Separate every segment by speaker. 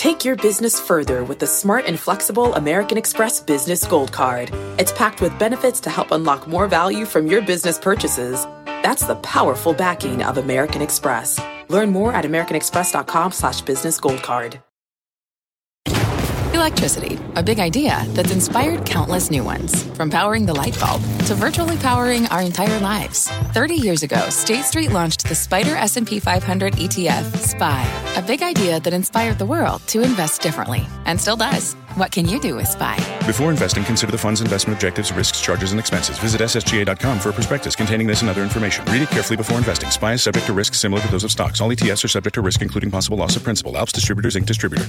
Speaker 1: Take your business further with the smart and flexible American Express Business Gold Card. It's packed with benefits to help unlock more value from your business purchases. That's the powerful backing of American Express. Learn more at americanexpress.com/businessgoldcard.
Speaker 2: Electricity, a big idea that's inspired countless new ones. From powering the light bulb to virtually powering our entire lives. 30 years ago, State Street launched the Spider S&P 500 ETF, SPY. A big idea that inspired the world to invest differently. And still does. What can you do with SPY?
Speaker 3: Before investing, consider the fund's investment objectives, risks, charges, and expenses. Visit ssga.com for a prospectus containing this and other information. Read it carefully before investing. SPY is subject to risks similar to those of stocks. All ETFs are subject to risk, including possible loss of principal. Alps Distributors, Inc. Distributor.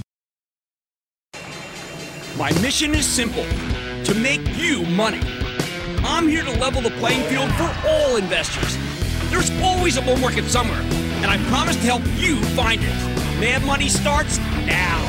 Speaker 4: My mission is simple, to make you money. I'm here to level the playing field for all investors. There's always a bull market somewhere, and I promise to help you find it. Mad Money starts now.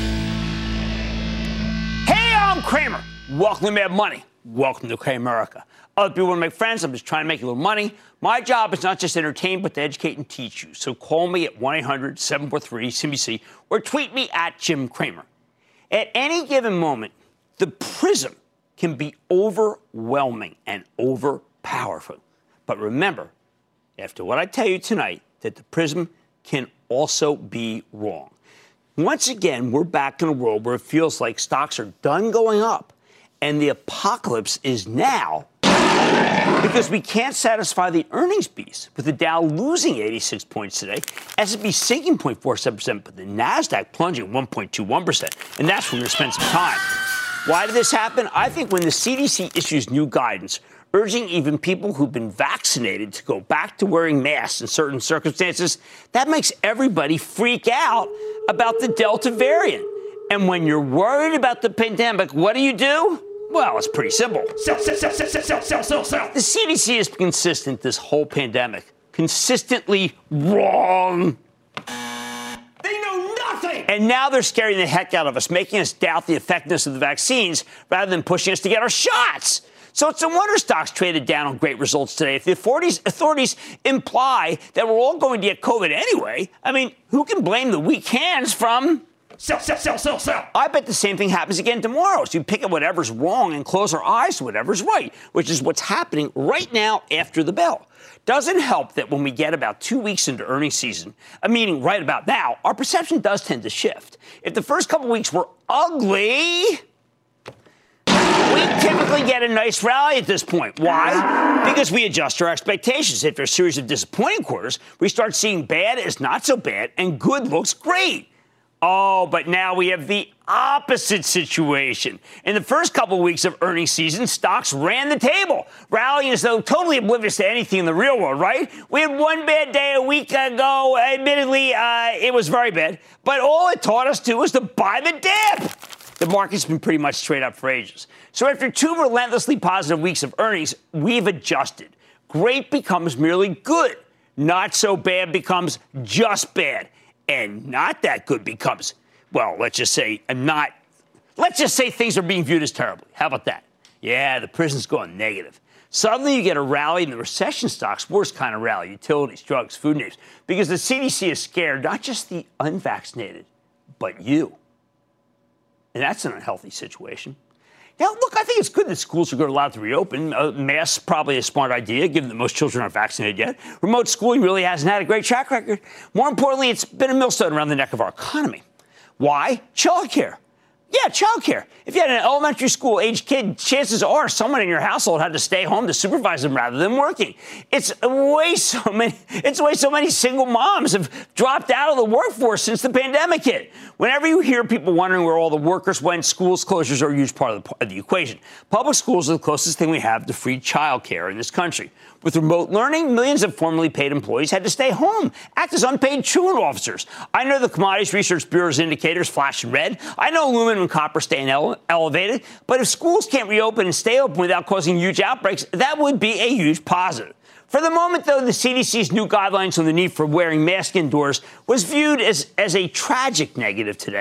Speaker 4: Hey, I'm Cramer. Welcome to Mad Money. Welcome to Cramerica. Other people want to make friends. I'm just trying to make a little money. My job is not just to entertain, but to educate and teach you. So call me at 1-800-743-CNBC or tweet me at Jim Cramer. At any given moment, the prism can be overwhelming and overpowerful. But remember, after what I tell you tonight, that the prism can also be wrong. Once again, we're back in a world where it feels like stocks are done going up, and the apocalypse is now because we can't satisfy the earnings beast, with the Dow losing 86 points today, S&P sinking 0.47%, but the Nasdaq plunging 1.21%. And that's where we're going to spend some time. Why did this happen? I think when the CDC issues new guidance, urging even people who've been vaccinated to go back to wearing masks in certain circumstances, that makes everybody freak out about the Delta variant. And when you're worried about the pandemic, what do? Well, it's pretty simple. Sell. The CDC is consistent this whole pandemic. Consistently wrong. They know nothing. And now they're scaring the heck out of us, making us doubt the effectiveness of the vaccines rather than pushing us to get our shots. So it's no wonder stocks traded down on great results today. If the authorities imply that we're all going to get COVID anyway, I mean, who can blame the weak hands from... Sell. I bet the same thing happens again tomorrow. So you pick at whatever's wrong and close our eyes to whatever's right, which is what's happening right now after the bell. Doesn't help that when we get about 2 weeks into earnings season, meaning right about now, our perception does tend to shift. If the first couple weeks were ugly, we typically get a nice rally at this point. Why? Because we adjust our expectations. After a series of disappointing quarters, we start seeing bad as not so bad and good looks great. Oh, but now we have the opposite situation. In the first couple of weeks of earnings season, stocks ran the table, rallying as though totally oblivious to anything in the real world, right? We had one bad day a week ago. Admittedly, it was very bad. But all it taught us to was to buy the dip. The market's been pretty much straight up for ages. So after 2 relentlessly positive weeks of earnings, we've adjusted. Great becomes merely good. Not so bad becomes just bad. And not that good becomes, well, let's just say things are being viewed as terribly. How about that? Yeah, the prison's going negative. Suddenly you get a rally in the recession stocks, worst kind of rally, utilities, drugs, food names, because the CDC is scared, not just the unvaccinated, but you. And that's an unhealthy situation. Now, look, I think it's good that schools are allowed to reopen. Masks probably a smart idea, given that most children aren't vaccinated yet. Remote schooling really hasn't had a great track record. More importantly, it's been a millstone around the neck of our economy. Why? Childcare. Yeah, childcare. If you had an elementary school-aged kid, chances are someone in your household had to stay home to supervise them rather than working. It's the way so many single moms have dropped out of the workforce since the pandemic hit. Whenever you hear people wondering where all the workers went, schools closures are a huge part of the equation. Public schools are the closest thing we have to free childcare in this country. With remote learning, millions of formerly paid employees had to stay home, act as unpaid truant officers. I know the Commodities Research Bureau's indicators flash in red. I know aluminum and copper staying elevated. But if schools can't reopen and stay open without causing huge outbreaks, that would be a huge positive. For the moment, though, the CDC's new guidelines on the need for wearing masks indoors was viewed as a tragic negative today.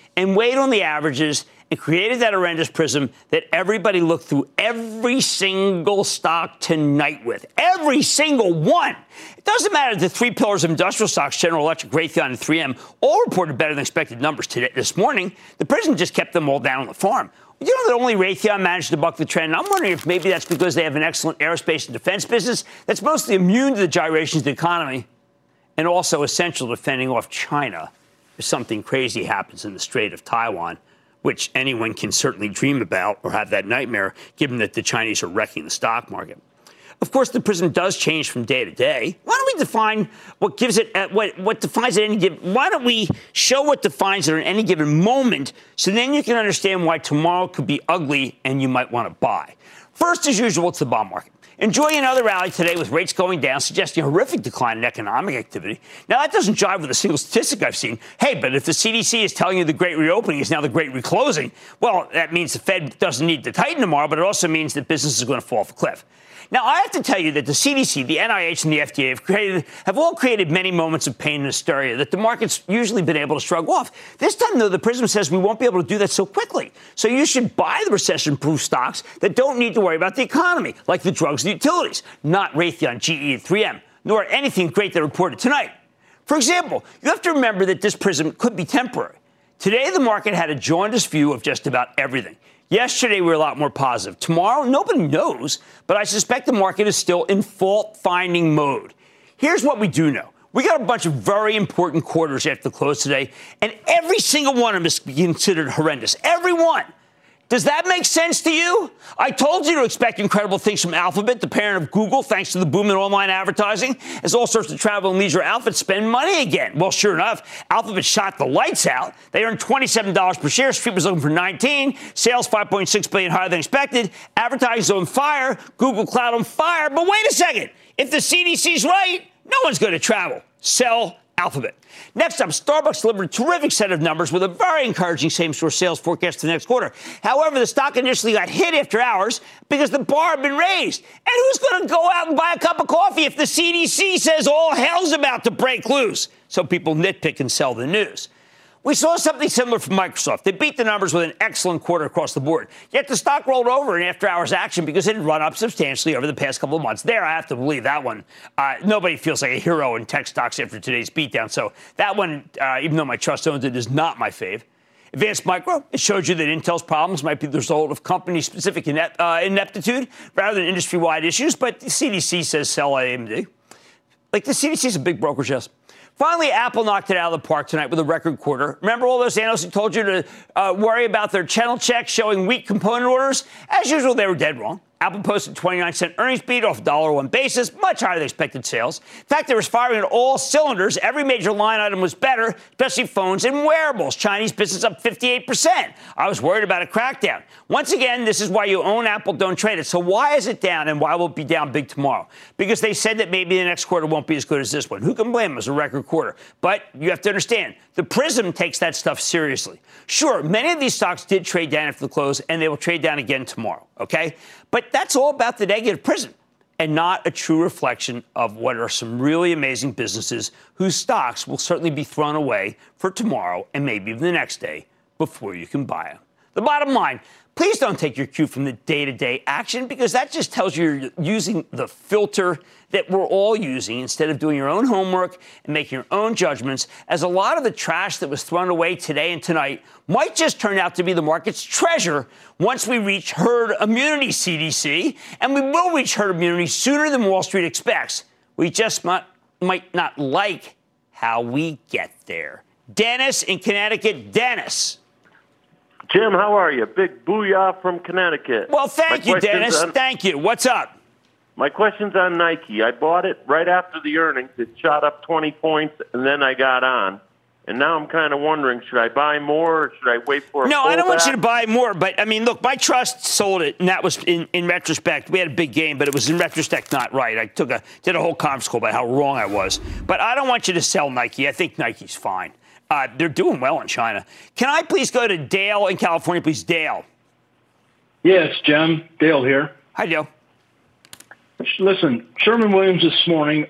Speaker 4: and weighed on the averages and created that horrendous prism that everybody looked through every single stock tonight with. Every single one. It doesn't matter the three pillars of industrial stocks, General Electric, Raytheon, and 3M, all reported better than expected numbers this morning. The prism just kept them all down on the farm. You know that only Raytheon managed to buck the trend. And I'm wondering if maybe that's because they have an excellent aerospace and defense business that's mostly immune to the gyrations of the economy and also essential to fending off China if something crazy happens in the Strait of Taiwan, which anyone can certainly dream about or have that nightmare, given that the Chinese are wrecking the stock market. Of course, the prism does change from day to day. Why don't we define what gives it, what defines at any given? Why don't we show what defines it at any given moment, so then you can understand why tomorrow could be ugly and you might want to buy. First, as usual, it's the bond market. Enjoying another rally today with rates going down, suggesting a horrific decline in economic activity. Now, that doesn't jive with a single statistic I've seen. Hey, but if the CDC is telling you the great reopening is now the great reclosing, well, that means the Fed doesn't need to tighten tomorrow, but it also means that business is going to fall off a cliff. Now, I have to tell you that the CDC, the NIH, and the FDA have all created many moments of pain and hysteria that the market's usually been able to shrug off. This time, though, the prism says we won't be able to do that so quickly. So you should buy the recession-proof stocks that don't need to worry about the economy, like the drugs and utilities, not Raytheon, GE, and 3M, nor anything great they reported tonight. For example, you have to remember that this prism could be temporary. Today, the market had a jaundiced view of just about everything. Yesterday, we were a lot more positive. Tomorrow, nobody knows, but I suspect the market is still in fault-finding mode. Here's what we do know. We got a bunch of very important quarters after the close today, and every single one of them is considered horrendous. Every one. Does that make sense to you? I told you to expect incredible things from Alphabet, the parent of Google, thanks to the boom in online advertising, as all sorts of travel and leisure outfits spend money again. Well, sure enough, Alphabet shot the lights out. They earned $27 per share. Street was looking for $19. Sales $5.6 billion higher than expected. Advertising on fire. Google Cloud on fire. But wait a second. If the CDC's right, no one's going to travel. Sell Alphabet. Next up, Starbucks delivered a terrific set of numbers with a very encouraging same-store sales forecast for the next quarter. However, the stock initially got hit after hours because the bar had been raised. And who's going to go out and buy a cup of coffee if the CDC says all hell's about to break loose? So people nitpick and sell the news. We saw something similar from Microsoft. They beat the numbers with an excellent quarter across the board. Yet the stock rolled over in after-hours action because it had run up substantially over the past couple of months. There, I have to believe that one. Nobody feels like a hero in tech stocks after today's beatdown. So that one, even though my trust owns it, is not my fave. Advanced Micro, it showed you that Intel's problems might be the result of company-specific ineptitude rather than industry-wide issues. But the CDC says sell AMD. Like, the CDC is a big brokerage house. Finally, Apple knocked it out of the park tonight with a record quarter. Remember all those analysts who told you to worry about their channel checks showing weak component orders? As usual, they were dead wrong. Apple posted 29-cent earnings beat off a $1.01 basis, much higher than expected sales. In fact, they were firing at all cylinders. Every major line item was better, especially phones and wearables. Chinese business up 58%. I was worried about a crackdown. Once again, this is why you own Apple, don't trade it. So why is it down and why will it be down big tomorrow? Because they said that maybe the next quarter won't be as good as this one. Who can blame them? It was a record quarter. But you have to understand, the prism takes that stuff seriously. Sure, many of these stocks did trade down after the close, and they will trade down again tomorrow, okay? But that's all about the negative prism and not a true reflection of what are some really amazing businesses whose stocks will certainly be thrown away for tomorrow and maybe even the next day before you can buy them. The bottom line, please don't take your cue from the day-to-day action because that just tells you you're using the filter that we're all using instead of doing your own homework and making your own judgments, as a lot of the trash that was thrown away today and tonight might just turn out to be the market's treasure once we reach herd immunity, CDC, and we will reach herd immunity sooner than Wall Street expects. We just might not like how we get there. Dennis in Connecticut. Dennis.
Speaker 5: Jim, how are you? Big booyah from Connecticut.
Speaker 4: Well, thank you, Dennis. Thank you. What's up?
Speaker 5: My question's on Nike. I bought it right after the earnings. It shot up 20 points, and then I got on. And now I'm kind of wondering, should I buy more or should I wait for a
Speaker 4: No,
Speaker 5: pullback?
Speaker 4: I don't want you to buy more. But, I mean, look, my trust sold it, and that was in retrospect. We had a big game, but it was in retrospect not right. I did a whole conference call about how wrong I was. But I don't want you to sell Nike. I think Nike's fine. They're doing well in China. Can I please go to Dale in California, please? Dale.
Speaker 6: Yes, Jim. Dale here.
Speaker 4: Hi, Dale.
Speaker 6: Listen, Sherwin-Williams this morning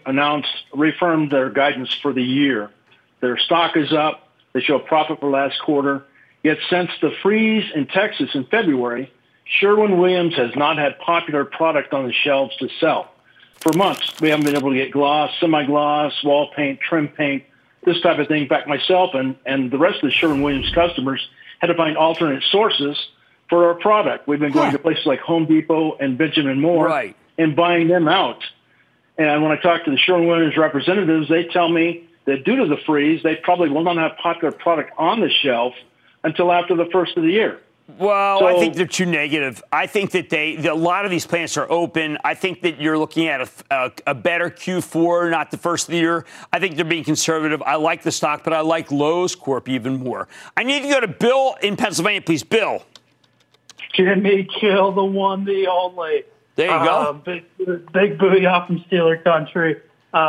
Speaker 6: reaffirmed their guidance for the year. Their stock is up. They show a profit for last quarter. Yet since the freeze in Texas in February, Sherwin-Williams has not had popular product on the shelves to sell. For months, we haven't been able to get gloss, semi-gloss, wall paint, trim paint, this type of thing. In fact, myself and the rest of the Sherwin-Williams customers had to find alternate sources for our product. We've been going to places like Home Depot and Benjamin Moore and buying them out. And when I talk to the Sherwin-Williams representatives, they tell me that due to the freeze, they probably will not have popular product on the shelf until after the first of the year.
Speaker 4: Well, I think they're too negative. I think that a lot of these plants are open. I think that you're looking at a better Q4, not the first of the year. I think they're being conservative. I like the stock, but I like Lowe's Corp even more. I need to go to Bill in Pennsylvania, please. Bill.
Speaker 7: Jimmy Kill, the one, the only.
Speaker 4: There you go.
Speaker 7: Big booyah from Steeler country.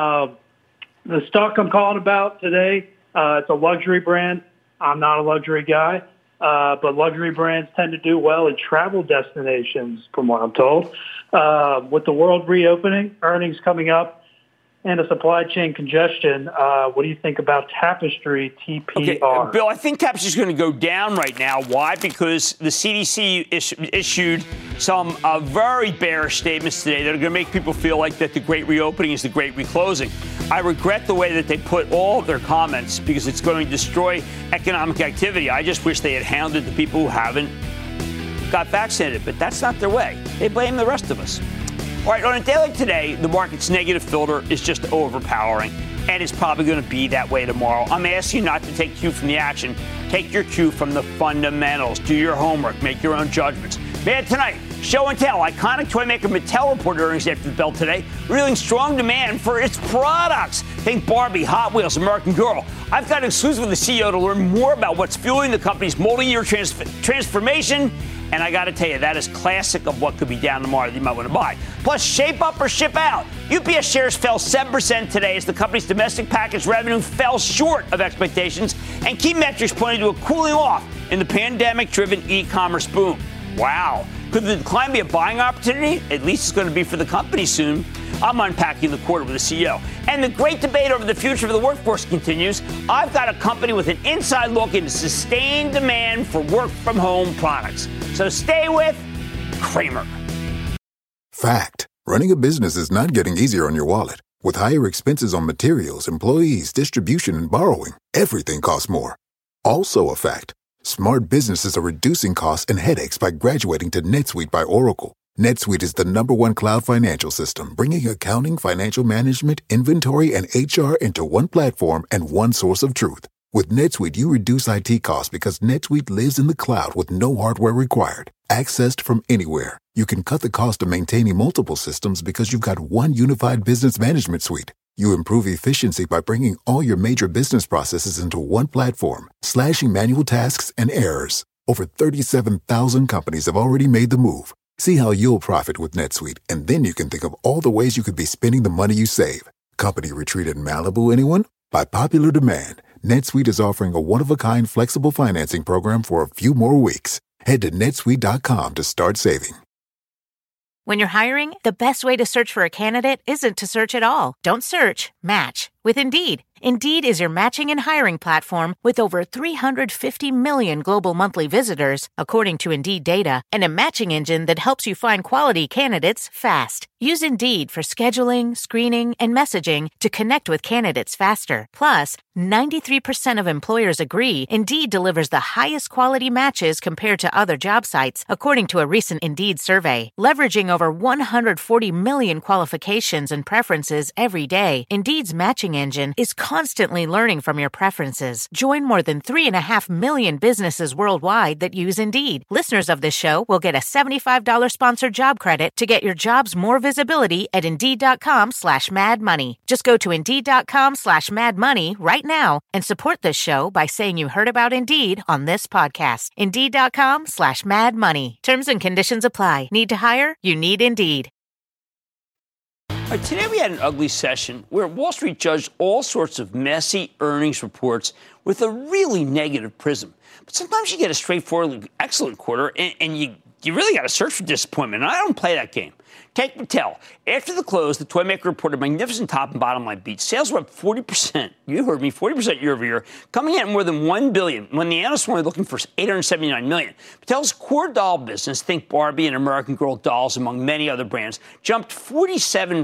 Speaker 7: The stock I'm calling about today, it's a luxury brand. I'm not a luxury guy. But luxury brands tend to do well in travel destinations, from what I'm told. With the world reopening, earnings coming up, and a supply chain congestion, what do you think about Tapestry TPR?
Speaker 4: Okay, Bill, I think Tapestry is going to go down right now. Why? Because the CDC issued some very bearish statements today that are going to make people feel like that the great reopening is the great reclosing. I regret the way that they put all of their comments because it's going to destroy economic activity. I just wish they had hounded the people who haven't got vaccinated, but that's not their way. They blame the rest of us. All right, on a day like today, the market's negative filter is just overpowering, and it's probably going to be that way tomorrow. I'm asking you not to take cue from the action. Take your cue from the fundamentals. Do your homework. Make your own judgments. Man, tonight, show and tell. Iconic toy maker Mattel reported earnings after the bell today, revealing strong demand for its products. Think Barbie, Hot Wheels, American Girl. I've got an exclusive with the CEO to learn more about what's fueling the company's multi-year transformation. And I got to tell you, that is classic of what could be down tomorrow that you might want to buy. Plus, shape up or ship out. UPS shares fell 7% today as the company's domestic package revenue fell short of expectations, and key metrics pointed to a cooling off in the pandemic-driven e-commerce boom. Wow. Could the decline be a buying opportunity? At least it's going to be for the company soon. I'm unpacking the quarter with the CEO. And the great debate over the future of the workforce continues. I've got a company with an inside look into sustained demand for work-from-home products. So stay with Cramer.
Speaker 8: Fact. Running a business is not getting easier on your wallet. With higher expenses on materials, employees, distribution, and borrowing, everything costs more. Also a fact. Smart businesses are reducing costs and headaches by graduating to NetSuite by Oracle. NetSuite is the #1 cloud financial system, bringing accounting, financial management, inventory, and HR into one platform and one source of truth. With NetSuite, you reduce IT costs because NetSuite lives in the cloud with no hardware required. Accessed from anywhere, you can cut the cost of maintaining multiple systems because you've got one unified business management suite. You improve efficiency by bringing all your major business processes into one platform, slashing manual tasks and errors. Over 37,000 companies have already made the move. See how you'll profit with NetSuite, and then you can think of all the ways you could be spending the money you save. Company retreat in Malibu, anyone? By popular demand, NetSuite is offering a one-of-a-kind flexible financing program for a few more weeks. Head to netsuite.com to start saving.
Speaker 9: When you're hiring, the best way to search for a candidate isn't to search at all. Don't search, match with Indeed. Indeed is your matching and hiring platform with over 350 million global monthly visitors, according to Indeed data, and a matching engine that helps you find quality candidates fast. Use Indeed for scheduling, screening, and messaging to connect with candidates faster. Plus, 93% of employers agree Indeed delivers the highest quality matches compared to other job sites, according to a recent Indeed survey. Leveraging over 140 million qualifications and preferences every day, Indeed's matching engine is constantly learning from your preferences. Join more than 3.5 million businesses worldwide that use Indeed. Listeners of this show will get a $75 sponsored job credit to get your jobs more visibility at Indeed.com/madmoney. Just go to Indeed.com/madmoney right now and support this show by saying you heard about Indeed on this podcast. Indeed.com/madmoney. Terms and conditions apply. Need to hire? You need Indeed.
Speaker 4: Today we had an ugly session where Wall Street judged all sorts of messy earnings reports with a really negative prism. But sometimes you get a straightforwardly excellent quarter and you you really got to search for disappointment. And I don't play that game. Take Mattel. After the close, the toy maker reported magnificent top and bottom line beats. Sales were up 40%. You heard me, 40% year over year, coming in at more than $1 billion when the analysts were looking for $879 million. Mattel's core doll business, think Barbie and American Girl dolls, among many other brands, jumped 47%.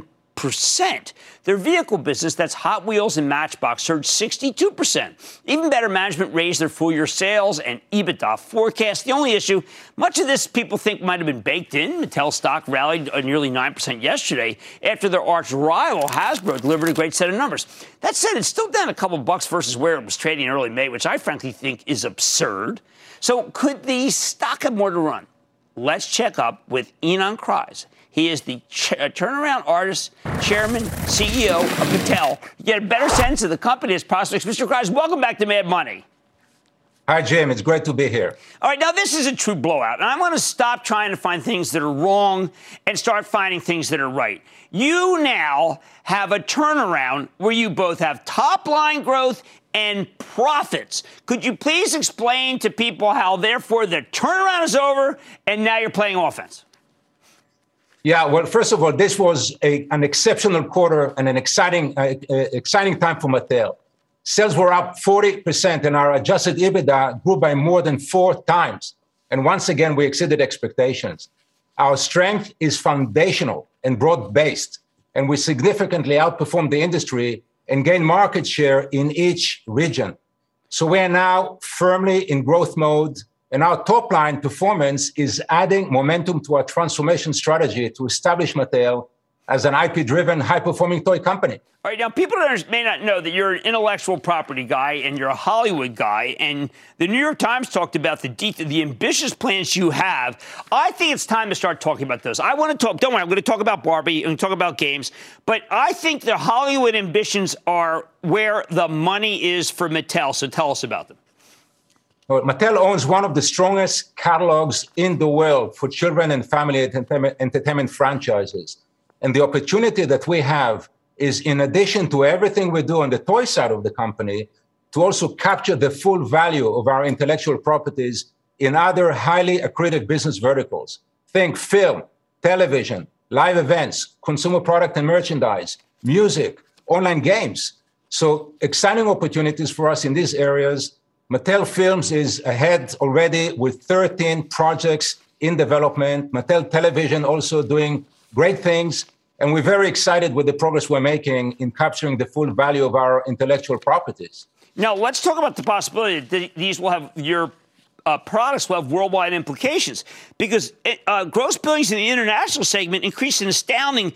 Speaker 4: Their vehicle business, that's Hot Wheels and Matchbox, surged 62%. Even better, management raised their full-year sales and EBITDA forecast. The only issue, much of this people think might have been baked in. Mattel stock rallied nearly 9% yesterday after their arch rival Hasbro delivered a great set of numbers. That said, it's still down a couple bucks versus where it was trading in early May, which I frankly think is absurd. So could the stock have more to run? Let's check up with Ynon Kreiz. He is the turnaround artist, chairman, CEO of Mattel. You get a better sense of the company's prospects. Mr. Kreiz, welcome back to Mad Money.
Speaker 10: Hi, Jim. It's great to be here.
Speaker 4: All right, now this is a true blowout, and I want to stop trying to find things that are wrong and start finding things that are right. You now have a turnaround where you both have top-line growth and profits. Could you please explain to people how, therefore, the turnaround is over and now you're playing offense?
Speaker 10: Yeah, well, first of all, this was an exceptional quarter and an exciting time for Mattel. Sales were up 40%, and our adjusted EBITDA grew by more than 4 times. And once again, we exceeded expectations. Our strength is foundational and broad-based, and we significantly outperformed the industry and gained market share in each region. So we are now firmly in growth mode, and our top-line performance is adding momentum to our transformation strategy to establish Mattel as an IP-driven, high-performing toy company.
Speaker 4: All right, now people may not know that you're an intellectual property guy and you're a Hollywood guy, and the New York Times talked about the ambitious plans you have. I think it's time to start talking about those. I want to talk, don't worry, I'm going to talk about Barbie and talk about games, but I think the Hollywood ambitions are where the money is for Mattel, so tell us about them.
Speaker 10: Well, Mattel owns one of the strongest catalogs in the world for children and family entertainment franchises. And the opportunity that we have is, in addition to everything we do on the toy side of the company, to also capture the full value of our intellectual properties in other highly accretive business verticals. Think film, television, live events, consumer product and merchandise, music, online games. So exciting opportunities for us in these areas. Mattel Films is ahead already with 13 projects in development. Mattel Television also doing great things. And we're very excited with the progress we're making in capturing the full value of our intellectual properties.
Speaker 4: Now, let's talk about the possibility that these will have your products will have worldwide implications, because gross billings in the international segment increased an astounding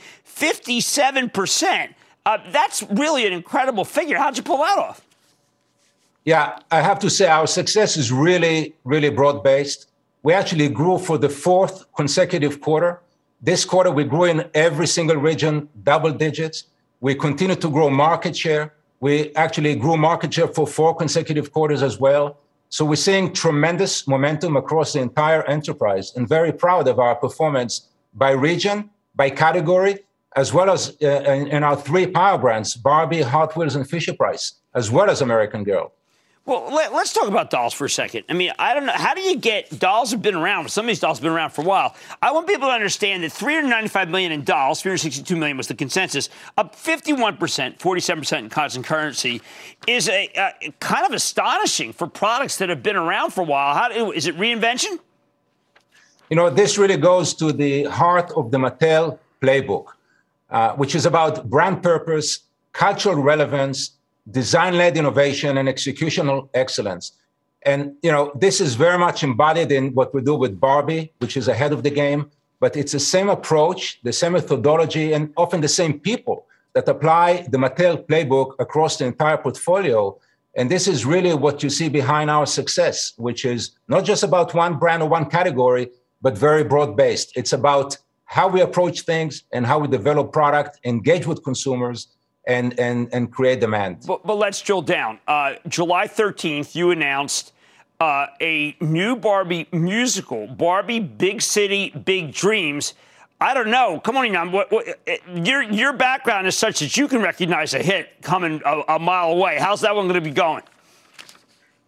Speaker 4: 57%. That's really an incredible figure. How'd you pull that off?
Speaker 10: Yeah, I have to say our success is really, really broad-based. We actually grew for the 4th consecutive quarter. This quarter, we grew in every single region, double digits. We continue to grow market share. We actually grew market share for 4 consecutive quarters as well. So we're seeing tremendous momentum across the entire enterprise, and very proud of our performance by region, by category, as well as in our 3 power brands, Barbie, Hot Wheels, and Fisher-Price, as well as American Girl.
Speaker 4: Well, let's talk about dolls for a second. I mean, I don't know. How do you get dolls have been around? Some of these dolls have been around for a while. I want people to understand that $395 million in dolls, $362 million was the consensus, up 51%, 47% in constant currency, is a kind of astonishing for products that have been around for a while. Is it reinvention?
Speaker 10: You know, this really goes to the heart of the Mattel playbook, which is about brand purpose, cultural relevance, design-led innovation, and executional excellence. And, you know, this is very much embodied in what we do with Barbie, which is ahead of the game, but it's the same approach, the same methodology, and often the same people that apply the Mattel playbook across the entire portfolio. And this is really what you see behind our success, which is not just about one brand or one category, but very broad-based. It's about how we approach things and how we develop product, engage with consumers, and create demand.
Speaker 4: But let's drill down. July 13th, you announced a new Barbie musical, Barbie Big City, Big Dreams. I don't know. Come on, Ynon. Your background is such that you can recognize a hit coming a mile away. How's that one going to be going?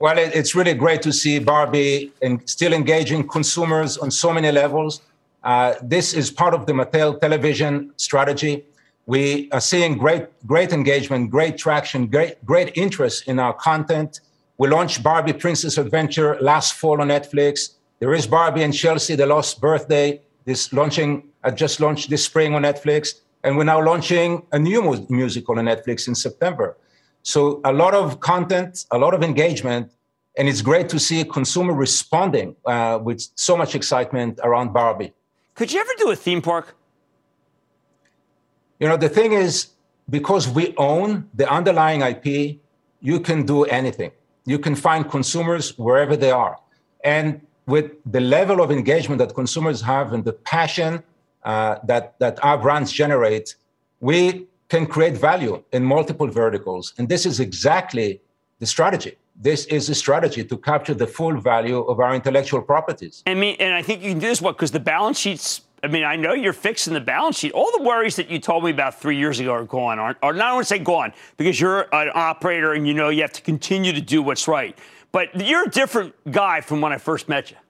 Speaker 10: Well, it's really great to see Barbie and still engaging consumers on so many levels. This is part of the Mattel television strategy. We are seeing great engagement, great traction, great interest in our content. We launched Barbie Princess Adventure last fall on Netflix. There is Barbie and Chelsea, The Lost Birthday, just launched this spring on Netflix. And we're now launching a new musical on Netflix in September. So a lot of content, a lot of engagement, and it's great to see consumer responding with so much excitement around Barbie.
Speaker 4: Could you ever do a theme park?
Speaker 10: You know, the thing is, because we own the underlying IP, you can do anything. You can find consumers wherever they are. And with the level of engagement that consumers have and the passion that our brands generate, we can create value in multiple verticals. And this is exactly the strategy. This is a strategy to capture the full value of our intellectual properties.
Speaker 4: And I think you can do this, because the balance sheets, I know you're fixing the balance sheet. All the worries that you told me about 3 years ago are gone, or not I want to say gone, because you're an operator and you know you have to continue to do what's right. But you're a different guy from when I first met you.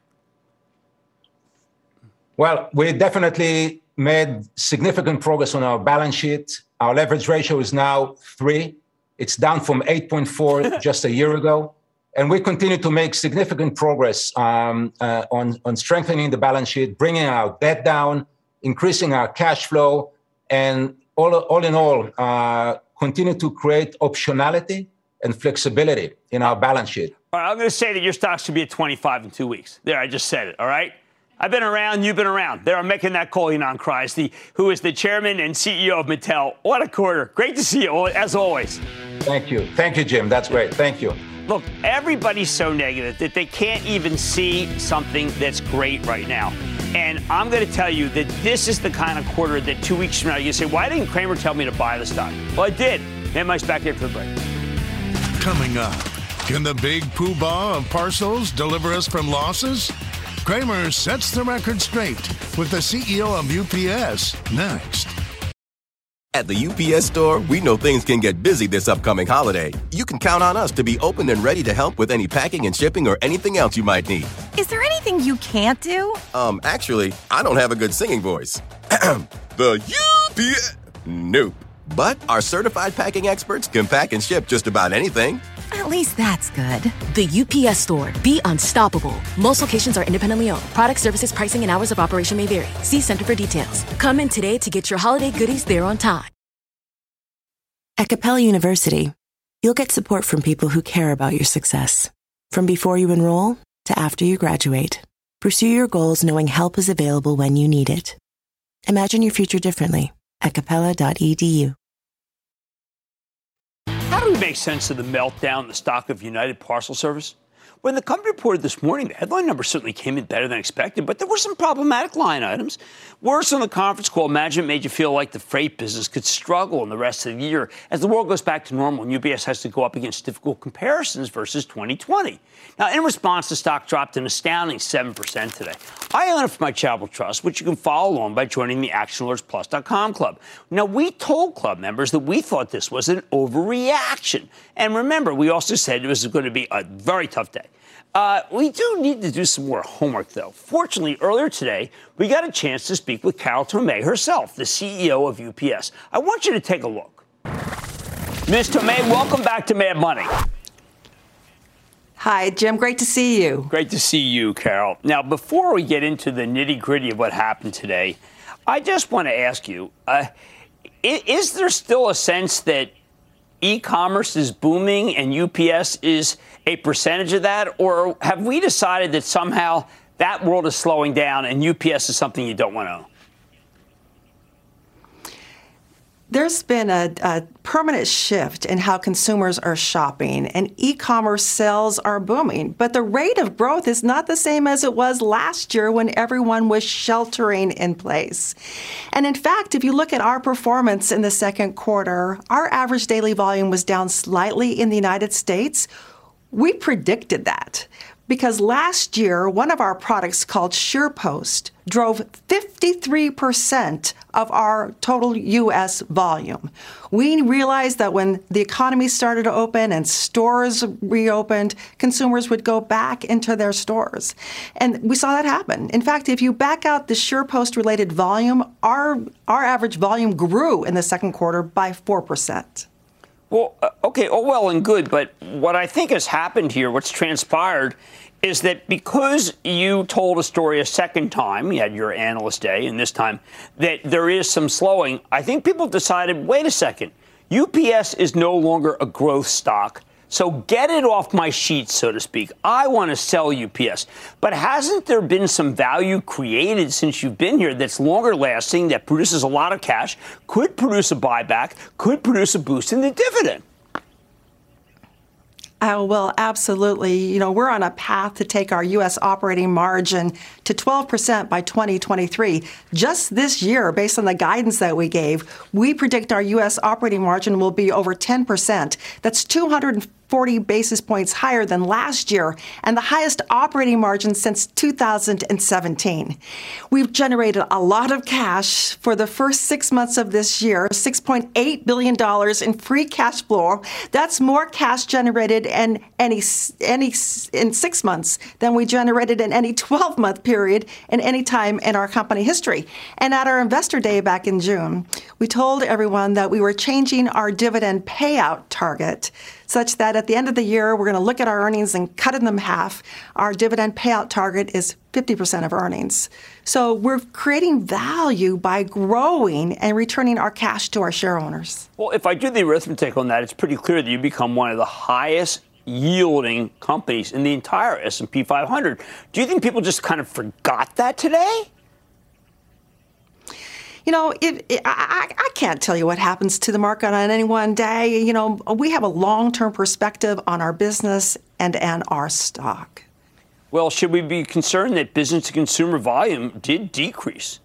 Speaker 10: Well, we definitely made significant progress on our balance sheet. Our leverage ratio is now 3. It's down from 8.4 just a year ago. And we continue to make significant progress on strengthening the balance sheet, bringing our debt down, increasing our cash flow, and all in all, continue to create optionality and flexibility in our balance sheet.
Speaker 4: All right, I'm going to say that your stock should be at 25 in 2 weeks. There, I just said it, all right? I've been around, you've been around. There, I'm making that call, Ynon Kreiz, who is the chairman and CEO of Mattel. What a quarter. Great to see you, as always.
Speaker 10: Thank you. Thank you, Jim. That's great. Thank you.
Speaker 4: Look, everybody's so negative that they can't even see something that's great right now. And I'm going to tell you that this is the kind of quarter that 2 weeks from now, you say, why didn't Cramer tell me to buy the stock? Well, I did. And Mike's back here for the break.
Speaker 11: Coming up, can the big poobah of parcels deliver us from losses? Cramer sets the record straight with the CEO of UPS next.
Speaker 12: At the UPS Store, we know things can get busy this upcoming holiday. You can count on us to be open and ready to help with any packing and shipping or anything else you might need.
Speaker 13: Is there anything you can't do?
Speaker 12: Actually, I don't have a good singing voice. The UPS... Nope. But our certified packing experts can pack and ship just about anything.
Speaker 13: At least that's good.
Speaker 14: The UPS Store. Be unstoppable. Most locations are independently owned. Product, services, pricing, and hours of operation may vary. See Center for details. Come in today to get your holiday goodies there on time.
Speaker 15: At Capella University, you'll get support from people who care about your success. From before you enroll to after you graduate. Pursue your goals knowing help is available when you need it. Imagine your future differently at capella.edu.
Speaker 4: How do we make sense of the meltdown in the stock of United Parcel Service? When the company reported this morning, the headline number certainly came in better than expected, but there were some problematic line items. Worse, on the conference call, management made you feel like the freight business could struggle in the rest of the year as the world goes back to normal and UPS has to go up against difficult comparisons versus 2020. Now, in response, the stock dropped an astounding 7% today. I own it for my charitable trust, which you can follow along by joining the ActionAlertsPlus.com club. Now, we told club members that we thought this was an overreaction. And remember, we also said it was going to be a very tough day. We do need to do some more homework, though. Fortunately, earlier today, we got a chance to speak with Carol Tomé herself, the CEO of UPS. I want you to take a look. Ms. Tomé, welcome back to Mad Money.
Speaker 16: Hi, Jim. Great to see you.
Speaker 4: Great to see you, Carol. Now, before we get into the nitty-gritty of what happened today, I just want to ask you, is there still a sense that e-commerce is booming and UPS is a percentage of that? Or have we decided that somehow that world is slowing down and UPS is something you don't want to own?
Speaker 16: There's been a permanent shift in how consumers are shopping, and e-commerce sales are booming. But the rate of growth is not the same as it was last year when everyone was sheltering in place. And in fact, if you look at our performance in the second quarter, our average daily volume was down slightly in the United States. We predicted that. because last year, one of our products called SurePost drove 53% of our total U.S. volume. We realized that when the economy started to open and stores reopened, consumers would go back into their stores. And we saw that happen. In fact, if you back out the SurePost-related volume, our average volume grew in the second quarter by 4%.
Speaker 4: Well, okay, all well and good, but what I think has happened here, what's transpired, is that because you told a story a second time, you had your analyst day, and this time, that there is some slowing, I think people decided, wait a second, UPS is no longer a growth stock, so get it off my sheet, so to speak. I want to sell UPS. But hasn't there been some value created since you've been here that's longer lasting, that produces a lot of cash, could produce a buyback, could produce a boost in the dividend?
Speaker 16: Well, absolutely. You know, we're on a path to take our U.S. operating margin to 12% by 2023. Just this year, based on the guidance that we gave, we predict our U.S. operating margin will be over 10%. That's 240 basis points higher than last year and the highest operating margin since 2017. We've generated a lot of cash for the first 6 months of this year, $6.8 billion in free cash flow. That's more cash generated in 6 months than we generated in any 12-month period in any time in our company history. And at our Investor Day back in June, we told everyone that we were changing our dividend payout target such that at the end of the year, we're going to look at our earnings and cut them in half. Our dividend payout target is 50% of earnings. So we're creating value by growing and returning our cash to our share owners.
Speaker 4: Well, if I do the arithmetic on that, it's pretty clear that you become one of the highest yielding companies in the entire S&P 500. Do you think people just kind of forgot that today?
Speaker 16: You know, I can't tell you what happens to the market on any one day. You know, we have a long-term perspective on our business and our stock.
Speaker 4: Well, should we be concerned that business-to-consumer volume did decrease?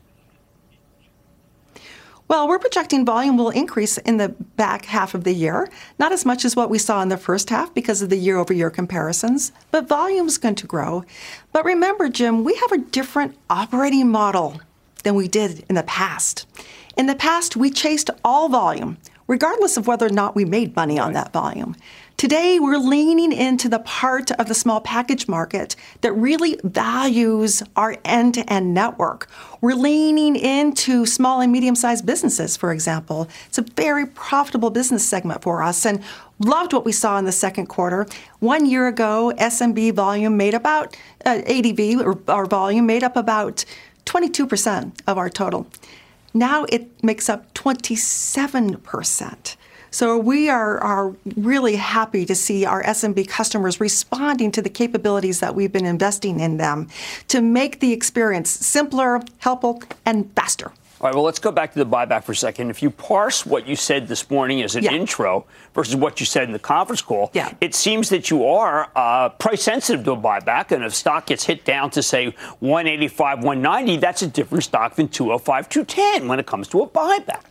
Speaker 16: Well, we're projecting volume will increase in the back half of the year, not as much as what we saw in the first half because of the year-over-year comparisons, but volume's going to grow. But remember, Jim, we have a different operating model than we did in the past. In the past, we chased all volume, regardless of whether or not we made money on that volume. Today, we're leaning into the part of the small package market that really values our end-to-end network. We're leaning into small and medium-sized businesses, for example. It's a very profitable business segment for us and loved what we saw in the second quarter. 1 year ago, SMB volume made about, ADV, or our volume made up about 22% of our total. Now it makes up 27%. So we are really happy to see our SMB customers responding to the capabilities that we've been investing in them to make the experience simpler, helpful, and faster.
Speaker 4: All right, well, let's go back to the buyback for a second. If you parse what you said this morning as an intro versus what you said in the conference call, it seems that you are price sensitive to a buyback. And if stock gets hit down to, say, 185, 190, that's a different stock than 205, 210 when it comes to a buyback.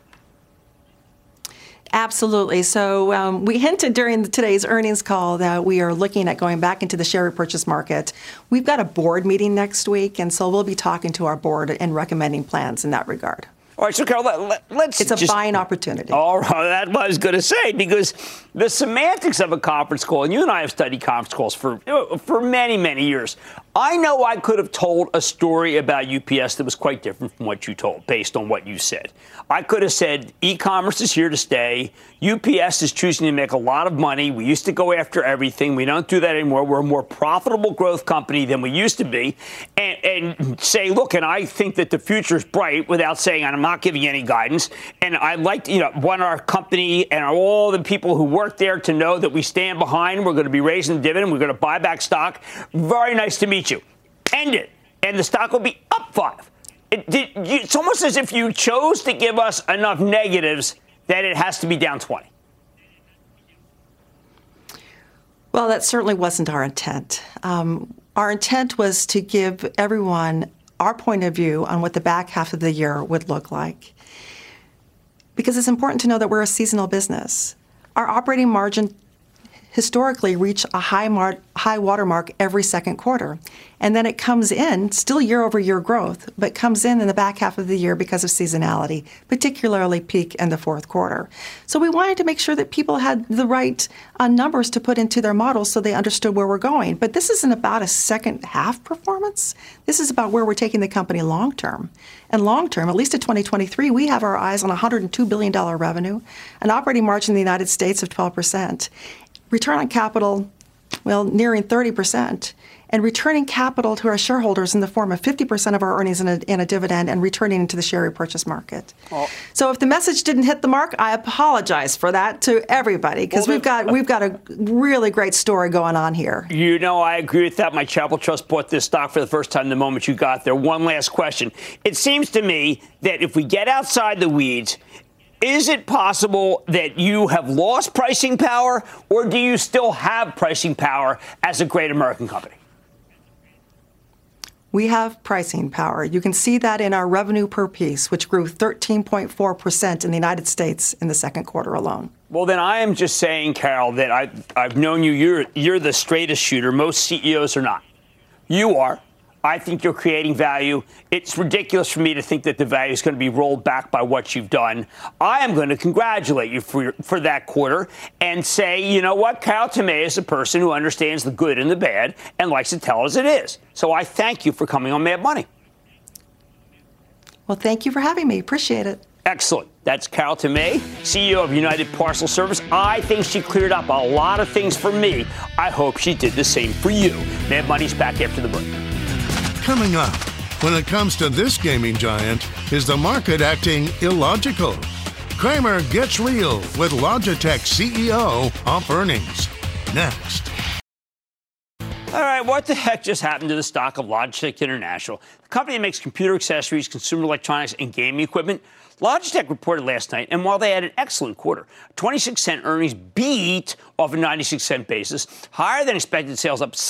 Speaker 16: Absolutely. So we hinted during today's earnings call that we are looking at going back into the share repurchase market. We've got a board meeting next week, and so we'll be talking to our board and recommending plans in that regard.
Speaker 4: All right, so Carol, let's
Speaker 16: It's a buying opportunity.
Speaker 4: All right, that's what I was going to say, because the semantics of a conference call, and you and I have studied conference calls for many, many years. I know I could have told a story about UPS that was quite different from what you told, based on what you said. I could have said e-commerce is here to stay. UPS is choosing to make a lot of money. We used to go after everything. We don't do that anymore. We're a more profitable growth company than we used to be. And say, look, and I think that the future is bright, without saying I'm not giving any guidance. And I'd like to, want our company and all the people who work there to know that we stand behind. We're going to be raising the dividend. We're going to buy back stock. Very nice to meet you. End it. And the stock will be up 5. It's almost as if you chose to give us enough negatives that it has to be down 20.
Speaker 16: Well, that certainly wasn't our intent. Our intent was to give everyone our point of view on what the back half of the year would look like. Because it's important to know that we're a seasonal business. Our operating margin historically reach a high watermark every second quarter. And then it comes in, still year-over-year growth, but comes in the back half of the year because of seasonality, particularly peak in the fourth quarter. So we wanted to make sure that people had the right numbers to put into their models so they understood where we're going. But this isn't about a second half performance. This is about where we're taking the company long term. And long term, at least in 2023, we have our eyes on $102 billion revenue, an operating margin in the United States of 12%, return on capital, well, nearing 30%, and returning capital to our shareholders in the form of 50% of our earnings in a dividend and returning into the share repurchase market. So if the message didn't hit the mark, I apologize for that to everybody, because we've got a really great story going on here.
Speaker 4: You know, I agree with that. My Charitable Trust bought this stock for the first time the moment you got there. One last question. It seems to me that if we get outside the weeds, is it possible that you have lost pricing power, or do you still have pricing power as a great American company?
Speaker 16: We have pricing power. You can see that in our revenue per piece, which grew 13.4% in the United States in the second quarter alone.
Speaker 4: Well, then I am just saying, Carol, that I've known you. You're the straightest shooter. Most CEOs are not. You are. I think you're creating value. It's ridiculous for me to think that the value is going to be rolled back by what you've done. I am going to congratulate you for that quarter and say, you know what? Carol Tomé is a person who understands the good and the bad and likes to tell as it is. So I thank you for coming on Mad Money.
Speaker 16: Well, thank you for having me. Appreciate it.
Speaker 4: Excellent. That's Carol Tomé, CEO of United Parcel Service. I think she cleared up a lot of things for me. I hope she did the same for you. Mad Money's back after the break.
Speaker 11: Coming up, when it comes to this gaming giant, is the market acting illogical? Cramer gets real with Logitech CEO off earnings. Next.
Speaker 4: All right, what the heck just happened to the stock of Logitech International? The company makes computer accessories, consumer electronics, and gaming equipment. Logitech reported last night, and while they had an excellent quarter, a 26-cent earnings beat off a 96-cent basis, higher than expected sales up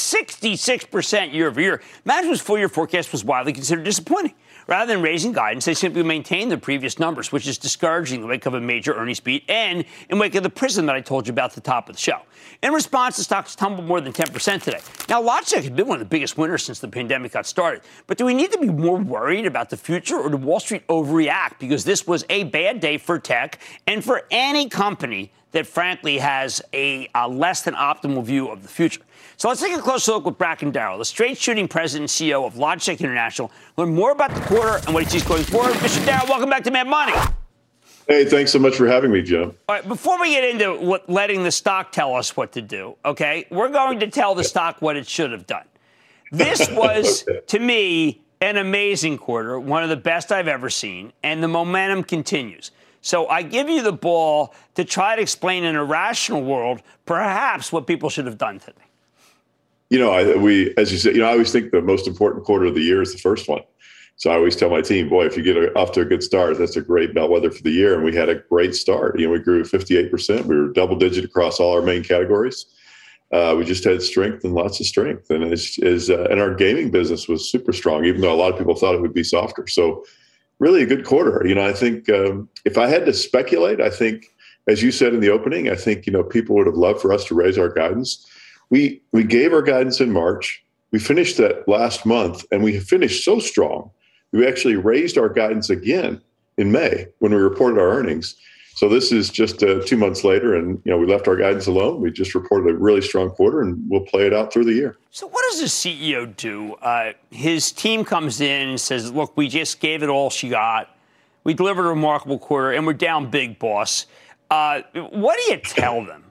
Speaker 4: 66% year over year. Management's full-year forecast was widely considered disappointing. Rather than raising guidance, they simply maintained their previous numbers, which is discouraging in the wake of a major earnings beat and in wake of the prism that I told you about at the top of the show. In response, the stock has tumbled more than 10% today. Now, Logitech has been one of the biggest winners since the pandemic got started. But do we need to be more worried about the future, or did Wall Street overreact? Because this was a bad day for tech and for any company that, frankly, has a less than optimal view of the future. So let's take a closer look with Bracken Darrell, the straight-shooting president and CEO of Logitech International. Learn more about the quarter and what he sees going forward. Mr. Darrell, welcome back to Mad Money.
Speaker 17: Hey, thanks so much for having me, Jim.
Speaker 4: All right, before we get into letting the stock tell us what to do, okay, we're going to tell the stock what it should have done. This was, to me, an amazing quarter, one of the best I've ever seen, and the momentum continues. So I give you the ball to try to explain in a rational world perhaps what people should have done today.
Speaker 17: You know, as you said, I always think the most important quarter of the year is the first one. So I always tell my team, boy, if you get off to a good start, that's a great bellwether for the year. And we had a great start. We grew 58%. We were double digit across all our main categories. We just had strength and lots of strength. And and our gaming business was super strong, even though a lot of people thought it would be softer. So really a good quarter. I think if I had to speculate, I think, as you said in the opening, I think, people would have loved for us to raise our guidance. We gave our guidance in March. We finished that last month, and we finished so strong. We actually raised our guidance again in May when we reported our earnings. So this is just 2 months later, and we left our guidance alone. We just reported a really strong quarter, and we'll play it out through the year.
Speaker 4: So what does the CEO do? His team comes in and says, look, we just gave it all she got. We delivered a remarkable quarter, and we're down big, boss. What do you tell them?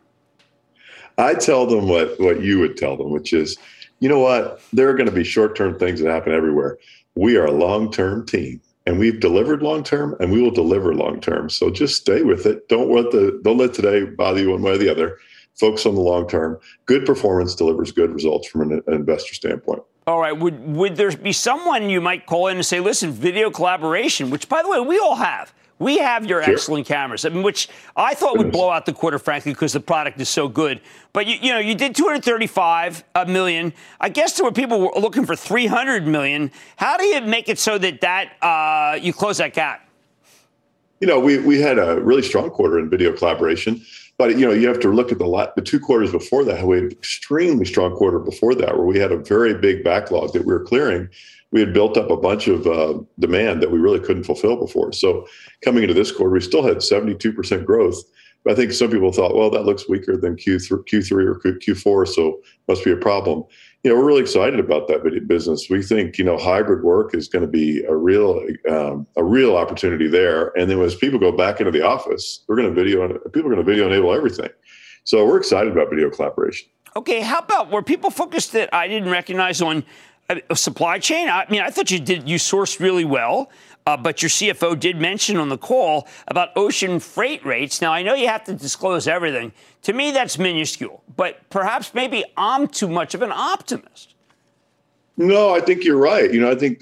Speaker 17: I tell them what you would tell them, which is, you know what? There are going to be short-term things that happen everywhere. We are a long-term team, and we've delivered long-term, and we will deliver long-term. So just stay with it. Don't let today bother you one way or the other. Focus on the long-term. Good performance delivers good results from an investor standpoint.
Speaker 4: All right. Would there be someone you might call in and say, listen, video collaboration, which, by the way, we all have. We have your excellent cameras, which I thought would blow out the quarter, frankly, because the product is so good. But, you did $235 million. I guess there were people who were looking for $300 million. How do you make it so that you close that gap?
Speaker 17: We had a really strong quarter in video collaboration. But, you have to look at the 2 quarters before that. We had an extremely strong quarter before that where we had a very big backlog that we were clearing. We had built up a bunch of demand that we really couldn't fulfill before. So coming into this quarter, we still had 72% growth. But I think some people thought, well, that looks weaker than Q3 or Q4, so must be a problem. We're really excited about that business. We think, hybrid work is going to be a real opportunity there. And then as people go back into the office, people are going to video enable everything. So we're excited about video collaboration.
Speaker 4: Okay, how about were people focused that I didn't recognize on supply chain? I mean, I thought you sourced really well. But your CFO did mention on the call about ocean freight rates. Now, I know you have to disclose everything. To me, that's minuscule. But perhaps maybe I'm too much of an optimist.
Speaker 17: No, I think you're right. I think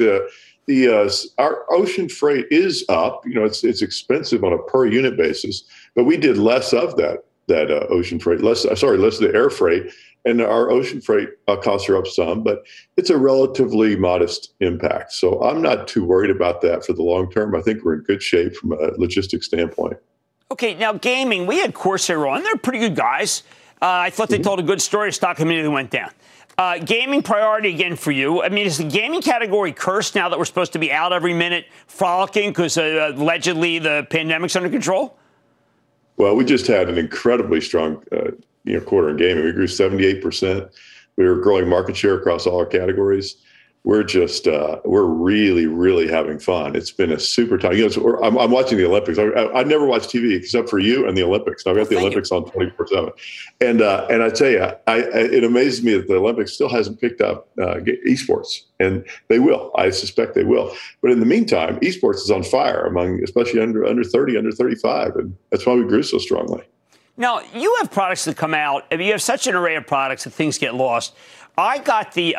Speaker 17: our ocean freight is up. It's expensive on a per unit basis, but we did less of that ocean freight, less of the air freight. And our ocean freight costs are up some, but it's a relatively modest impact. So I'm not too worried about that for the long term. I think we're in good shape from a logistics standpoint. Okay, now gaming, we had Corsair on. They're pretty good guys. I thought they told a good story. Stock immediately went down. Gaming priority again for you. I mean, is the gaming category cursed now that we're supposed to be out every minute frolicking because allegedly the pandemic's under control? Well, we just had an incredibly strong quarter in gaming. We grew 78%. We were growing market share across all our categories. We're really, really having fun. It's been a super time. I'm watching the Olympics. I never watch TV except for you and the Olympics. I've got the Olympics on 24/7. And I tell you, it amazes me that the Olympics still hasn't picked up esports, and they will. I suspect they will. But in the meantime, esports is on fire especially under 30, under 35, and that's why we grew so strongly. Now, you have products that come out. I mean, you have such an array of products that things get lost. I got the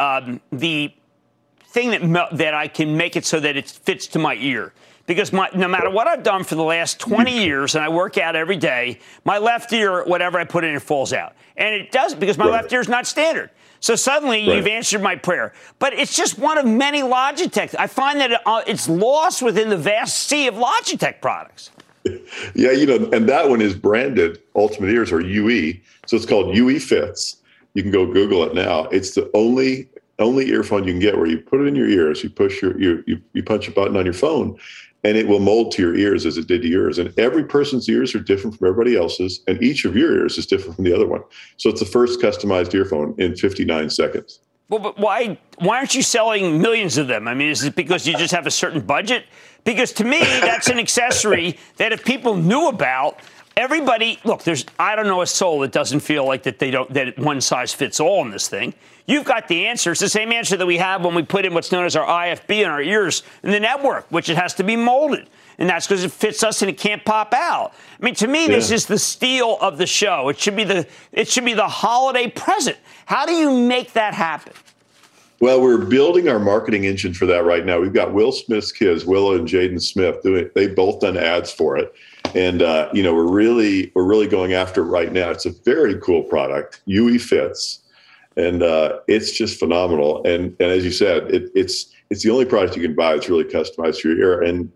Speaker 17: thing that I can make it so that it fits to my ear. Because no matter what I've done for the last 20 years, and I work out every day, my left ear, whatever I put in, it falls out. And it does because my left ear is not standard. So suddenly you've answered my prayer. But it's just one of many Logitech. I find that it's lost within the vast sea of Logitech products. Yeah, and that one is branded Ultimate Ears or UE. So it's called UE Fits. You can go Google it now. It's the only earphone you can get where you put it in your ears, you push you punch a button on your phone, and it will mold to your ears as it did to yours. And every person's ears are different from everybody else's, and each of your ears is different from the other one. So it's the first customized earphone in 59 seconds. Well, but why aren't you selling millions of them? I mean, is it because you just have a certain budget? Because to me, that's an accessory that if people knew about, everybody, look, I don't know a soul that doesn't feel like that one size fits all in this thing. You've got the answer. It's the same answer that we have when we put in what's known as our IFB in our ears in the network, which it has to be molded. And that's because it fits us and it can't pop out. I mean, to me, this is the steal of the show. It should be the holiday present. How do you make that happen? Well, we're building our marketing engine for that right now. We've got Will Smith's kids, Willow and Jaden Smith, they've both done ads for it. And, we're really going after it right now. It's a very cool product. UE Fits. And it's just phenomenal. And as you said, it's the only product you can buy that's really customized to your ear. And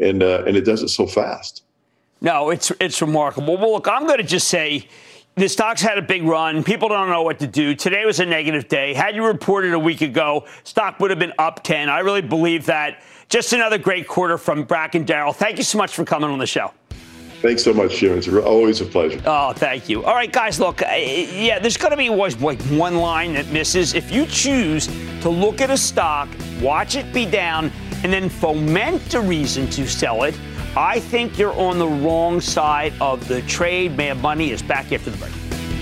Speaker 17: it does it so fast. No, it's remarkable. Well, look, I'm going to just say the stock's had a big run. People don't know what to do. Today was a negative day. Had you reported a week ago, stock would have been up 10. I really believe that. Just another great quarter from Brack and Darrell. Thank you so much for coming on the show. Thanks so much, Jim. It's always a pleasure. Oh, thank you. All right, guys, look, there's going to be always like one line that misses. If you choose to look at a stock, watch it be down, and then foment a reason to sell it, I think you're on the wrong side of the trade. Mad Money is back after the break.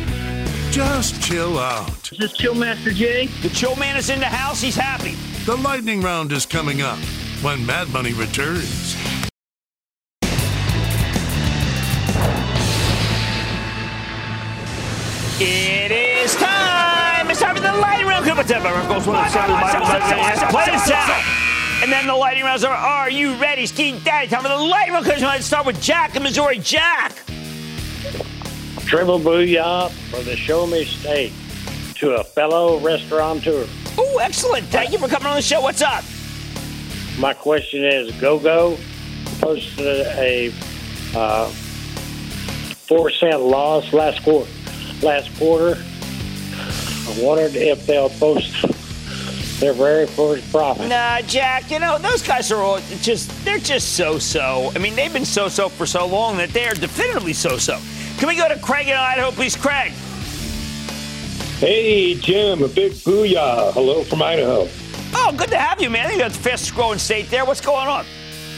Speaker 11: Just chill out.
Speaker 7: Is this Chill Master Jay?
Speaker 4: The Chill Man is in the house. He's happy.
Speaker 11: The lightning round is coming up when Mad Money returns.
Speaker 4: It is time. It's time for the lightning round. Play the sound. And then the lightning rounds are you ready? Ski Daddy, time for the lightning round. Let's start with Jack in Missouri. Jack.
Speaker 18: Triple booyah for the Show Me Steak to a fellow restaurateur.
Speaker 4: Oh, excellent. Thank you for coming on the show. What's up?
Speaker 18: My question is, GoGo posted a 4-cent loss last quarter. I wondered if they'll post their very first profit.
Speaker 4: Nah, Jack, those guys are all they're just so-so. I mean, they've been so-so for so long that they are definitively so-so. Can we go to Craig in Idaho, please, Craig?
Speaker 19: Hey, Jim, a big booyah. Hello from Idaho.
Speaker 4: Oh, good to have you, man. I think that's the fastest growing state there. What's going on?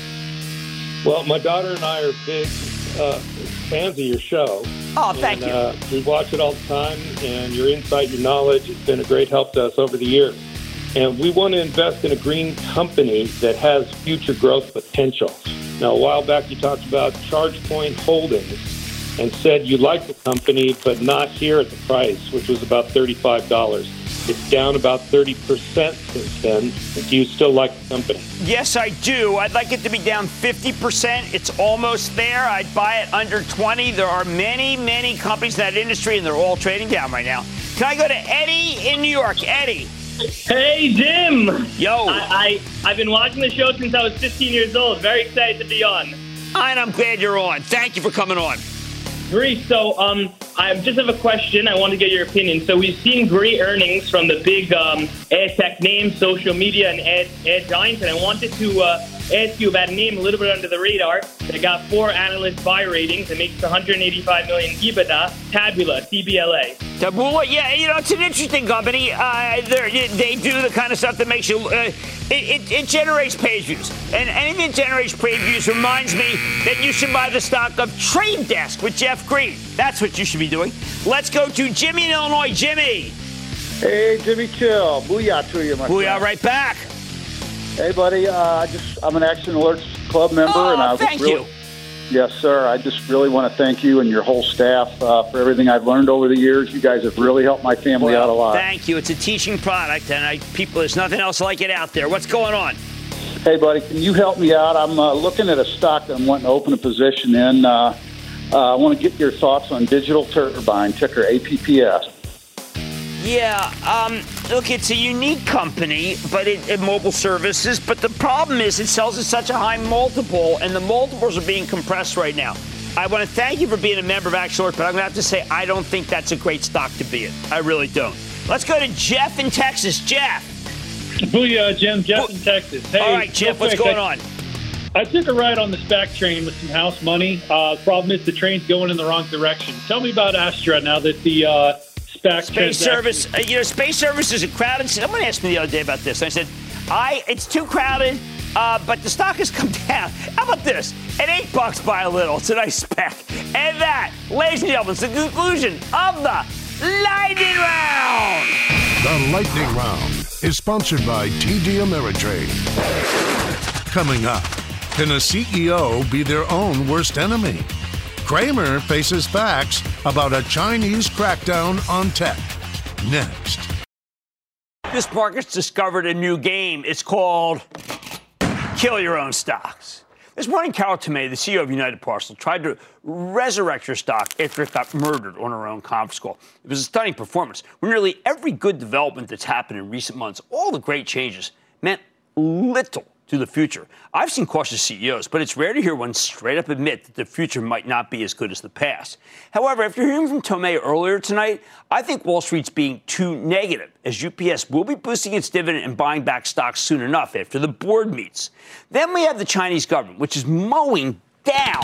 Speaker 19: Well, my daughter and I are big fans of your show.
Speaker 4: Oh, thank you.
Speaker 19: We watch it all the time, and your insight, your knowledge has been a great help to us over the years. And we want to invest in a green company that has future growth potential. Now, a while back, you talked about ChargePoint Holdings and said you liked the company, but not here at the price, which was about $35. It's down about 30% since then. Do you still like the company?
Speaker 4: Yes, I do. I'd like it to be down 50%. It's almost there. I'd buy it under 20. There are many, many companies in that industry, and they're all trading down right now. Can I go to Eddie in New York? Eddie.
Speaker 20: Hey, Jim.
Speaker 4: Yo.
Speaker 20: I've been watching the show since I was 15 years old. Very excited to be on.
Speaker 4: And I'm glad you're on. Thank you for coming on.
Speaker 20: Great. So I just have a question. I want to get your opinion. So we've seen great earnings from the big ad tech names, social media, and ad giants. And I wanted to ask you about a name a little bit under the radar that got 4 analyst buy ratings and makes 185 million EBITDA. Tabula, TBLA.
Speaker 4: Taboola, yeah, it's an interesting company. They do the kind of stuff that makes you. It generates page views, and anything that generates page views reminds me that you should buy the stock of Trade Desk with Jeff Green. That's what you should be doing. Let's go to Jimmy in Illinois. Jimmy.
Speaker 21: Hey, Jimmy Chill. Booyah to you, my friend.
Speaker 4: Booyah, right back.
Speaker 21: Hey, buddy. I'm an Action Alerts Club member, and
Speaker 4: thank you.
Speaker 21: Yes, sir. I just really want to thank you and your whole staff for everything I've learned over the years. You guys have really helped my family out a lot.
Speaker 4: Thank you. It's a teaching product, and there's nothing else like it out there. What's going on?
Speaker 21: Hey, buddy, can you help me out? I'm looking at a stock that I'm wanting to open a position in. I want to get your thoughts on Digital Turbine, ticker APPS.
Speaker 4: Yeah, look, it's a unique company, but it mobile services. But the problem is it sells at such a high multiple, and the multiples are being compressed right now. I want to thank you for being a member of Action Alert, but I'm going to have to say I don't think that's a great stock to be in. I really don't. Let's go to Jeff in Texas. Jeff.
Speaker 22: Booyah, Jim. Jeff in Texas. Hey,
Speaker 4: all right, Jeff, what's going on?
Speaker 22: I took a ride on the SPAC train with some house money. The problem is the train's going in the wrong direction. Tell me about Astra now that the
Speaker 4: Space Service, Space Service is a crowded. Someone asked me the other day about this. I said, it's too crowded, but the stock has come down. How about this? At $8 by a little. It's a nice spec. And that, ladies and gentlemen, is the conclusion of the Lightning Round.
Speaker 11: The Lightning Round is sponsored by TD Ameritrade. Coming up, can a CEO be their own worst enemy? Cramer faces facts about a Chinese crackdown on tech. Next.
Speaker 4: This market's discovered a new game. It's called Kill Your Own Stocks. This morning, Carol Tomei, the CEO of United Parcel, tried to resurrect her stock after it got murdered on her own conference call. It was a stunning performance, where nearly every good development that's happened in recent months, all the great changes, meant little to the future. I've seen cautious CEOs, but it's rare to hear one straight up admit that the future might not be as good as the past. However, after hearing from Tomei earlier tonight, I think Wall Street's being too negative, as UPS will be boosting its dividend and buying back stocks soon enough after the board meets. Then we have the Chinese government, which is mowing down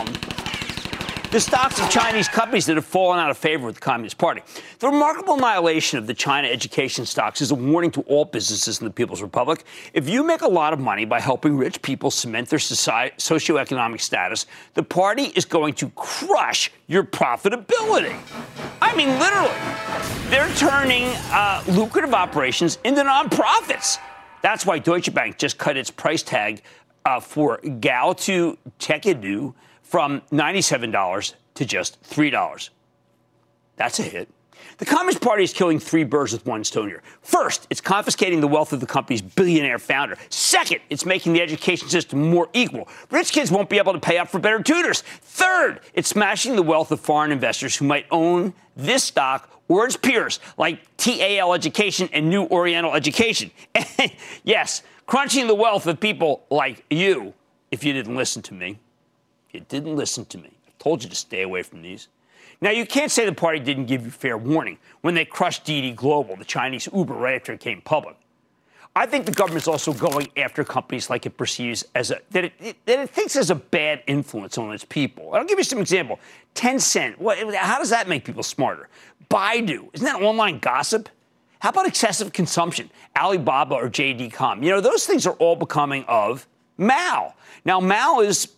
Speaker 4: the stocks of Chinese companies that have fallen out of favor with the Communist Party. The remarkable annihilation of the China education stocks is a warning to all businesses in the People's Republic. If you make a lot of money by helping rich people cement their socioeconomic status, the party is going to crush your profitability. I mean, literally. They're turning lucrative operations into nonprofits. That's why Deutsche Bank just cut its price tag for Gaotu Techedu from $97 to just $3. That's a hit. The Communist Party is killing 3 birds with one stone here. First, it's confiscating the wealth of the company's billionaire founder. Second, it's making the education system more equal. Rich kids won't be able to pay up for better tutors. Third, it's smashing the wealth of foreign investors who might own this stock or its peers, like TAL Education and New Oriental Education. Yes, crunching the wealth of people like you, if you didn't listen to me. You didn't listen to me. I told you to stay away from these. Now, you can't say the party didn't give you fair warning when they crushed Didi Global, the Chinese Uber, right after it came public. I think the government's also going after companies like it perceives as that it thinks has a bad influence on its people. I'll give you some example. Tencent, how does that make people smarter? Baidu, isn't that online gossip? How about excessive consumption? Alibaba or JD.com? Those things are all becoming of Mao. Now, Mao he's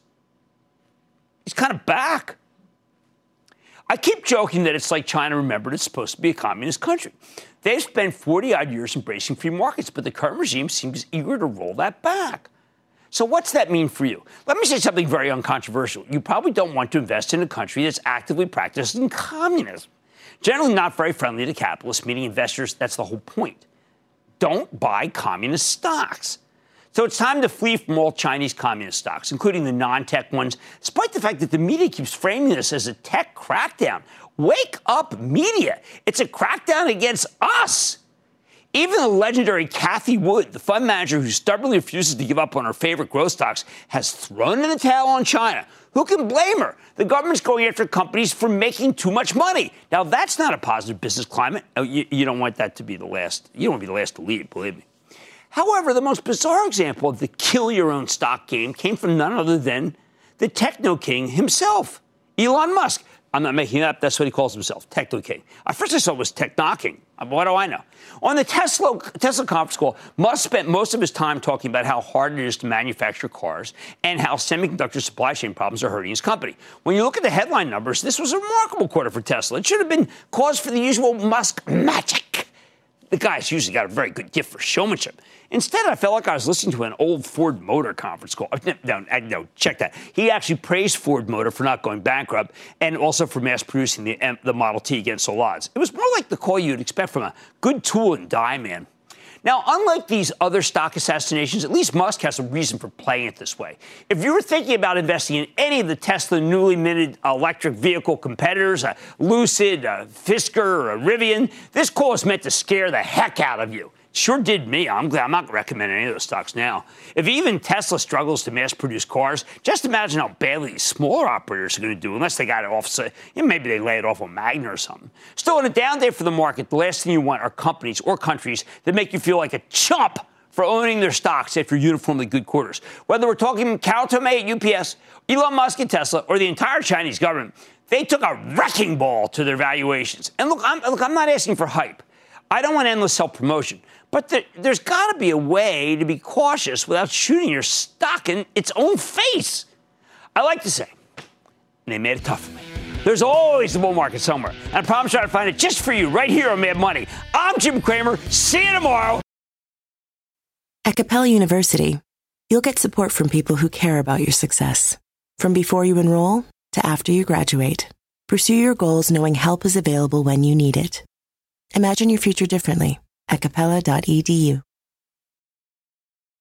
Speaker 4: kind of back. I keep joking that it's like China remembered it's supposed to be a communist country. They've spent 40-odd years embracing free markets, but the current regime seems eager to roll that back. So what's that mean for you? Let me say something very uncontroversial. You probably don't want to invest in a country that's actively practicing communism. Generally not very friendly to capitalists, meaning investors, that's the whole point. Don't buy communist stocks. So it's time to flee from all Chinese communist stocks, including the non-tech ones, despite the fact that the media keeps framing this as a tech crackdown. Wake up, media. It's a crackdown against us. Even the legendary Cathie Wood, the fund manager who stubbornly refuses to give up on her favorite growth stocks, has thrown in the towel on China. Who can blame her? The government's going after companies for making too much money. Now, that's not a positive business climate. You don't want that to be the last. You don't want to be the last to lead, believe me. However, the most bizarre example of the kill-your-own-stock game came from none other than the techno king himself, Elon Musk. I'm not making it up. That's what he calls himself, techno king. At first I thought it was tech-knocking. What do I know? On the Tesla conference call, Musk spent most of his time talking about how hard it is to manufacture cars and how semiconductor supply chain problems are hurting his company. When you look at the headline numbers, this was a remarkable quarter for Tesla. It should have been cause for the usual Musk magic. The guy's usually got a very good gift for showmanship. Instead, I felt like I was listening to an old Ford Motor conference call. No, check that. He actually praised Ford Motor for not going bankrupt and also for mass-producing the Model T against all odds. It was more like the call you'd expect from a good tool and die man. Now, unlike these other stock assassinations, at least Musk has a reason for playing it this way. If you were thinking about investing in any of the Tesla newly minted electric vehicle competitors, a Lucid, a Fisker, or a Rivian, this call is meant to scare the heck out of you. Sure did me. I'm glad I'm not recommending any of those stocks now. If even Tesla struggles to mass-produce cars, just imagine how badly these smaller operators are going to do unless they got it off. Maybe they lay it off on Magna or something. Still, on a down day for the market, the last thing you want are companies or countries that make you feel like a chump for owning their stocks after uniformly good quarters. Whether we're talking Carol Tomé at UPS, Elon Musk at Tesla, or the entire Chinese government, they took a wrecking ball to their valuations. And look, I'm not asking for hype. I don't want endless self-promotion. But there's got to be a way to be cautious without shooting your stock in its own face. I like to say, and they made it tough for me, there's always a bull market somewhere. And I promise I'll find it just for you right here on Mad Money. I'm Jim Cramer. See you tomorrow.
Speaker 15: At Capella University, you'll get support from people who care about your success. From before you enroll to after you graduate, pursue your goals knowing help is available when you need it. Imagine your future differently at capella.edu.